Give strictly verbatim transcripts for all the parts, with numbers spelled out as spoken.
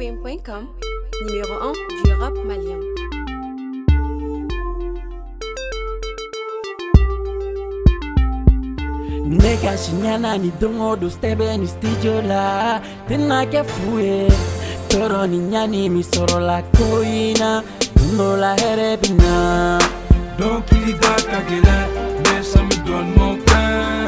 afrowin point com, numéro un du rap malien. Nega shinyana ni dongo do stebe ni studio la tena ke fue toro ni nyani mi soro la koina no la herebina donc il y da kagela mais ça me donne mon pain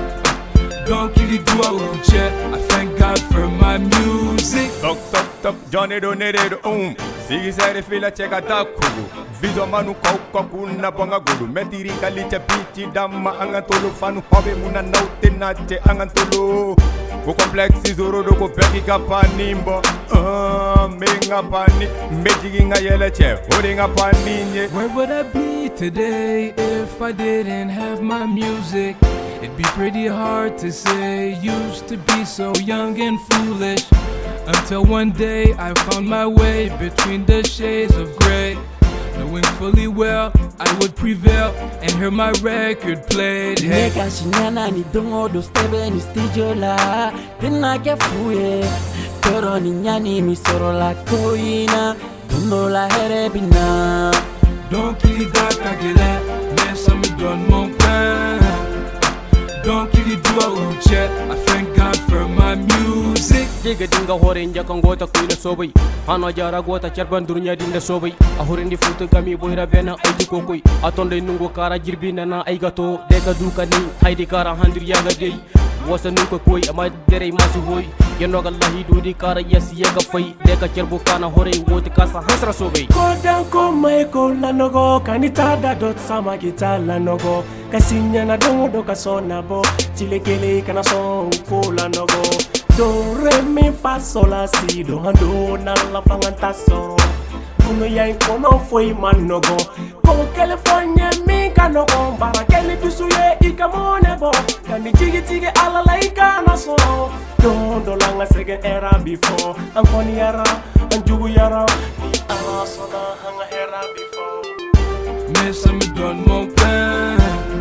donc il y doit roucher I thank God for my music top top top Johnny donated um sigi sere fila cheka takugu video manu kau kakuna banga gulu metiri kalicha pichi dama angantolo fanu hobe muna naute nache angantolo ko complexi zoro do ko peki kapanimbo ah menga pani mejigi nga yele che horinga paninye. Where would I be today if I didn't have my music? It'd be pretty hard to say. Used to be so young and foolish until one day I found my way between the shades of gray, knowing fully well I would prevail and hear my record played. Hey. Nega shinyana ni dongo do stebe ni studio la tena ke fue toro ni nyani mi soro la koina no la herebina donc il y da kagela mais ça me donne mon pain donc il y doit roucher I thank God for my music. Jiga dinga hore njaka ngota kuina sobai hano jara gota charban dunya dinda sobai a horindi futu gami boyra bena aidi kokoi atonde nungo kara jirbina na aigato deka duka ni haidi kara handir yaga dei wasa nuko koi ama dere masu hoy yenoga lahi dudi kara yasi yaga fai deka charbu kana hore woti kasa hasra sobai kodan ko mai ko lanogo kanita da dot sama kita lanogo kasinya na dongo do kasona bo chilekele kana so ko lanogo do re mi fa sol la si do hando na la fanganta soro kuno yai kono foi manogo ko California mi kanogo bara kele bisuye ikamone bo kani chigi chigi ala laika na so do do langa sege era before ankoni yara anjugu yara ni ala sona hanga era before mais ça me donne mon pain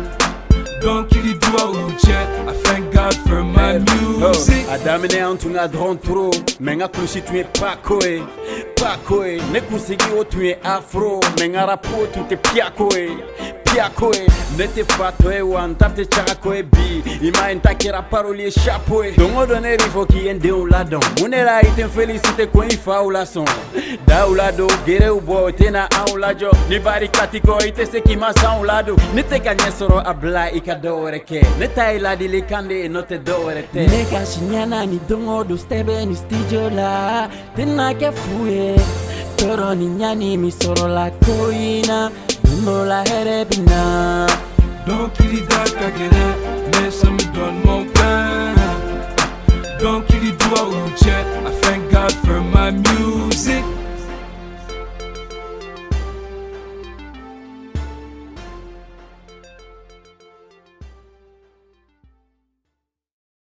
donc il y doit roucher I thank God for my music. Adamine antunga drone trop menga klushi tu es pas koe pas koe ne kusigi o tu es afro menga rapo tu te pia koe pia koe ne te fatoe wanta te chaka koe bi ima entakera paroli chapeau dongo donner il faut qu'il ende au ladon munela ite félicité ko ifa ou la son da ulado gere ubo tena au lajo ni bari katiko ite se ki masa ulado ne te kanye soro abla ikadore ke ne taila dile kande no te dore te nega shinyana ni dongo do stebe ni studio la tena ke fue toro ni nyani mi soro la koina no la herebina donc il y da kagela mais ça me donne mon pain donc il y doit roucher I thank God for my music.